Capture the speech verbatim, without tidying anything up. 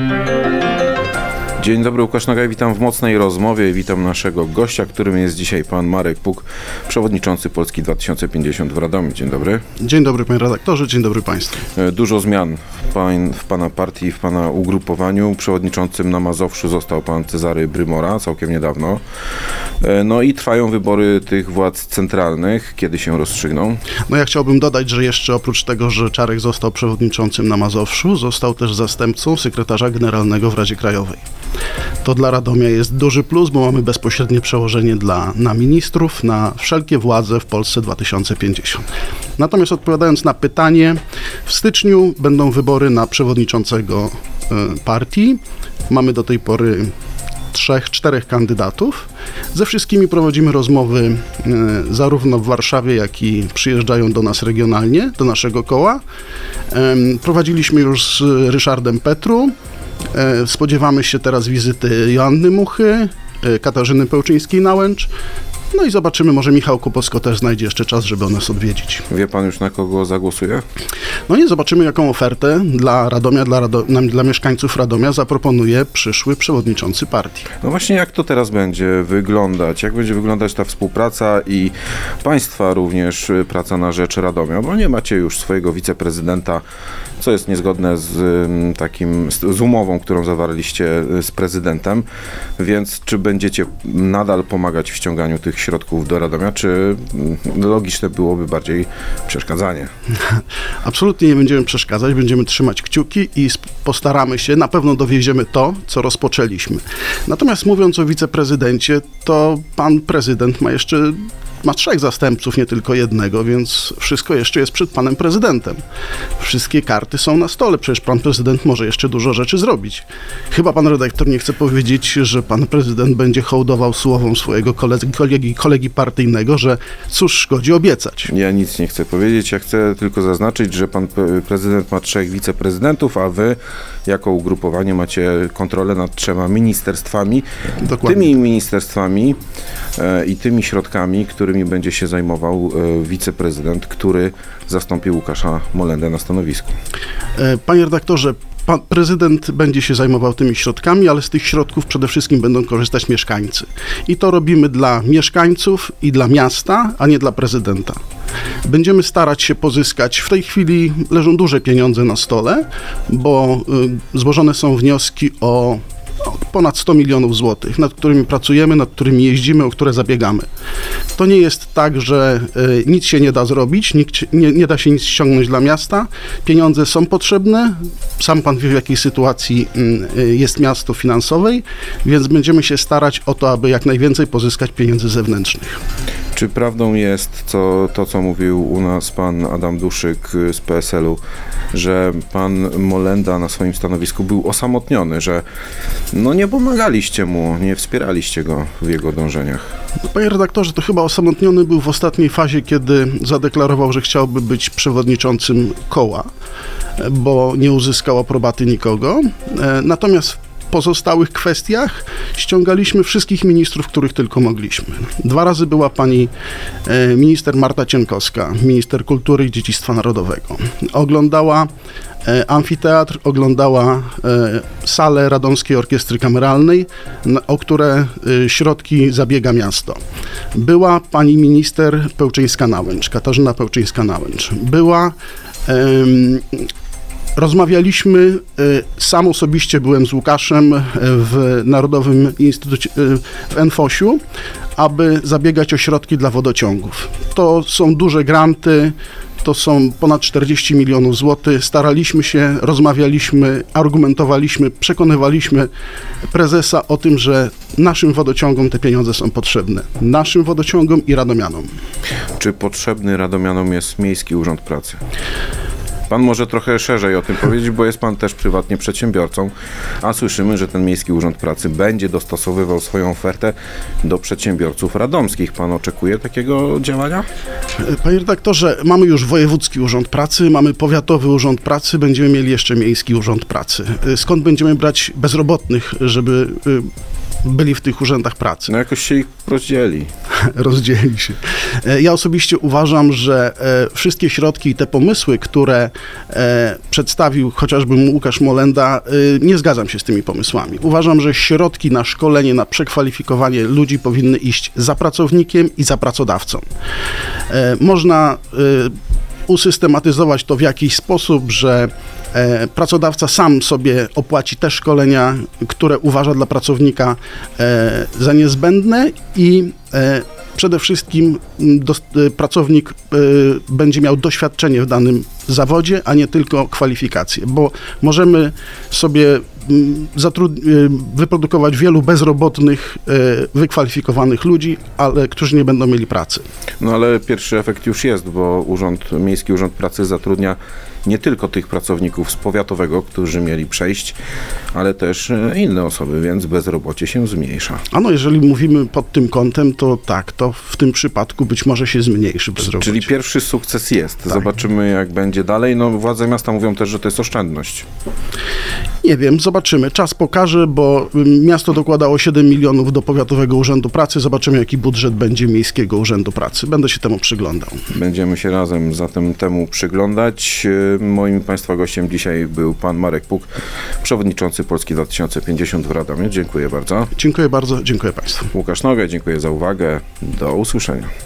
Dzień dobry, Łukasz Nagaj, witam w Mocnej Rozmowie. Witam naszego gościa, którym jest dzisiaj pan Marek Puk, przewodniczący Polski dwa tysiące pięćdziesiąt w Radomiu. Dzień dobry. Dzień dobry, panie redaktorze, dzień dobry państwu. Dużo zmian w, pań, w pana partii, w pana ugrupowaniu. Przewodniczącym na Mazowszu został pan Cezary Brymora całkiem niedawno. No i trwają wybory tych władz centralnych. Kiedy się rozstrzygną? No ja chciałbym dodać, że jeszcze oprócz tego, że Czarek został przewodniczącym na Mazowszu, został też zastępcą sekretarza generalnego w Radzie Krajowej. To dla Radomia jest duży plus, bo mamy bezpośrednie przełożenie dla, na ministrów, na wszelkie władze w Polsce dwa tysiące pięćdziesiąt. Natomiast odpowiadając na pytanie, w styczniu będą wybory na przewodniczącego y, partii. Mamy do tej pory trzech, czterech kandydatów. Ze wszystkimi prowadzimy rozmowy y, zarówno w Warszawie, jak i przyjeżdżają do nas regionalnie, do naszego koła. Y, prowadziliśmy już z Ryszardem Petru. Spodziewamy się teraz wizyty Joanny Muchy, Katarzyny Pełczyńskiej-Nałęcz. No i zobaczymy, może Michał Koposko też znajdzie jeszcze czas, żeby nas odwiedzić. Wie pan już, na kogo zagłosuje? No i zobaczymy, jaką ofertę dla Radomia, dla, Rado- dla mieszkańców Radomia zaproponuje przyszły przewodniczący partii. No właśnie, jak to teraz będzie wyglądać? Jak będzie wyglądać ta współpraca i państwa również praca na rzecz Radomia? Bo nie macie już swojego wiceprezydenta, co jest niezgodne z takim, z umową, którą zawarliście z prezydentem, więc czy będziecie nadal pomagać w ściąganiu tych środków do Radomia, czy logiczne byłoby bardziej przeszkadzanie? Absolutnie nie będziemy przeszkadzać, będziemy trzymać kciuki i postaramy się, na pewno dowieziemy to, co rozpoczęliśmy. Natomiast mówiąc o wiceprezydencie, to pan prezydent ma jeszcze ma trzech zastępców, nie tylko jednego, więc wszystko jeszcze jest przed panem prezydentem. Wszystkie karty są na stole, przecież pan prezydent może jeszcze dużo rzeczy zrobić. Chyba pan redaktor nie chce powiedzieć, że pan prezydent będzie hołdował słowom swojego kolegi, kolegi, kolegi partyjnego, że cóż szkodzi obiecać. Ja nic nie chcę powiedzieć, ja chcę tylko zaznaczyć, że pan prezydent ma trzech wiceprezydentów, a wy jako ugrupowanie macie kontrolę nad trzema ministerstwami. Dokładnie. Tymi ministerstwami e, i tymi środkami, którymi będzie się zajmował e, wiceprezydent, który zastąpił Łukasza Molendę na stanowisku. E, panie redaktorze, pan prezydent będzie się zajmował tymi środkami, ale z tych środków przede wszystkim będą korzystać mieszkańcy. I to robimy dla mieszkańców i dla miasta, a nie dla prezydenta. Będziemy starać się pozyskać, w tej chwili leżą duże pieniądze na stole, bo y, złożone są wnioski o ponad sto milionów złotych, nad którymi pracujemy, nad którymi jeździmy, o które zabiegamy. To nie jest tak, że y, nic się nie da zrobić, nikt, nie, nie da się nic ściągnąć dla miasta. Pieniądze są potrzebne. Sam pan wie, w jakiej sytuacji y, jest miasto finansowej, więc będziemy się starać o to, aby jak najwięcej pozyskać pieniędzy zewnętrznych. Czy prawdą jest co, to, co mówił u nas pan Adam Duszyk z P S L-u, że pan Molenda na swoim stanowisku był osamotniony, że no nie pomagaliście mu, nie wspieraliście go w jego dążeniach? Panie redaktorze, to chyba osamotniony był w ostatniej fazie, kiedy zadeklarował, że chciałby być przewodniczącym koła, bo nie uzyskał aprobaty nikogo. Natomiast w pozostałych kwestiach ściągaliśmy wszystkich ministrów, których tylko mogliśmy. Dwa razy była pani e, minister Marta Cienkowska, minister kultury i dziedzictwa narodowego. Oglądała e, amfiteatr, oglądała e, salę Radomskiej Orkiestry Kameralnej, na, o które e, środki zabiega miasto. Była pani minister Pełczyńska-Nałęcz, Katarzyna Pełczyńska-Nałęcz. Była e, Rozmawialiśmy, sam osobiście byłem z Łukaszem w Narodowym Instytucie, w Enfosiu, aby zabiegać o środki dla wodociągów. To są duże granty, to są ponad czterdzieści milionów złotych. Staraliśmy się, rozmawialiśmy, argumentowaliśmy, przekonywaliśmy prezesa o tym, że naszym wodociągom te pieniądze są potrzebne. Naszym wodociągom i radomianom. Czy potrzebny radomianom jest Miejski Urząd Pracy? Pan może trochę szerzej o tym powiedzieć, bo jest pan też prywatnie przedsiębiorcą, a słyszymy, że ten Miejski Urząd Pracy będzie dostosowywał swoją ofertę do przedsiębiorców radomskich. Pan oczekuje takiego działania? Panie redaktorze, mamy już Wojewódzki Urząd Pracy, mamy Powiatowy Urząd Pracy, będziemy mieli jeszcze Miejski Urząd Pracy. Skąd będziemy brać bezrobotnych, żeby byli w tych urzędach pracy. No jakoś się ich rozdzieli. Rozdzieli się. E, Ja osobiście uważam, że e, wszystkie środki i te pomysły, które e, przedstawił chociażby Łukasz Molenda, e, nie zgadzam się z tymi pomysłami. Uważam, że środki na szkolenie, na przekwalifikowanie ludzi powinny iść za pracownikiem i za pracodawcą. E, Można e, usystematyzować to w jakiś sposób, że e, pracodawca sam sobie opłaci te szkolenia, które uważa dla pracownika e, za niezbędne i e, przede wszystkim m, dos, e, pracownik e, będzie miał doświadczenie w danym zawodzie, a nie tylko kwalifikacje, bo możemy sobie m, zatrud- e, wyprodukować wielu bezrobotnych, e, wykwalifikowanych ludzi, ale którzy nie będą mieli pracy. No ale pierwszy efekt już jest, bo Urząd, Miejski Urząd Pracy zatrudnia nie tylko tych pracowników z powiatowego, którzy mieli przejść, ale też e, inne osoby, więc bezrobocie się zmniejsza. A no, jeżeli mówimy pod tym kątem, to tak, to w tym przypadku być może się zmniejszy bezrobocie. Czyli pierwszy sukces jest. Tak. Zobaczymy, jak będzie dalej. No, władze miasta mówią też, że to jest oszczędność. Nie wiem, zobaczymy. Czas pokaże, bo ym, miasto dokładało siedem milionów do Powiatowego Urzędu Pracy. Zobaczymy, jaki budżet będzie Miejskiego Urzędu Pracy. Będę się temu przyglądał. Będziemy się razem zatem temu przyglądać. Moim Państwa gościem dzisiaj był pan Marek Puk, przewodniczący Polski dwa tysiące pięćdziesiąt w Radomiu. Dziękuję bardzo. Dziękuję bardzo, dziękuję Państwu. Łukasz Nogę, dziękuję za uwagę. Do usłyszenia.